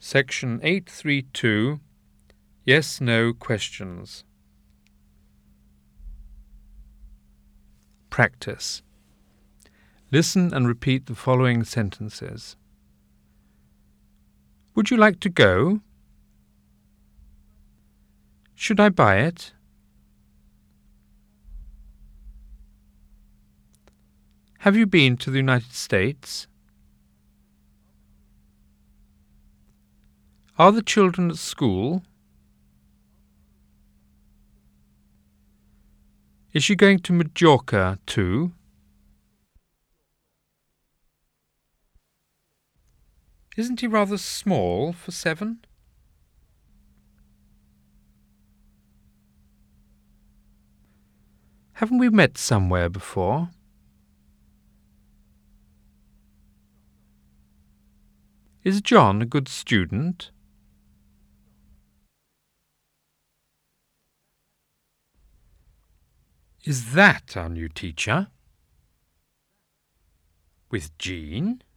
Section 832. Yes/No questions. Practice. Listen and repeat the following sentences. Would you like to go? Should I buy it? Have you been to the United States? Are the children at school? Is she going to Majorca too? Isn't he rather small for 7? Haven't we met somewhere before? Is John a good student? Is that our new teacher? With Jean?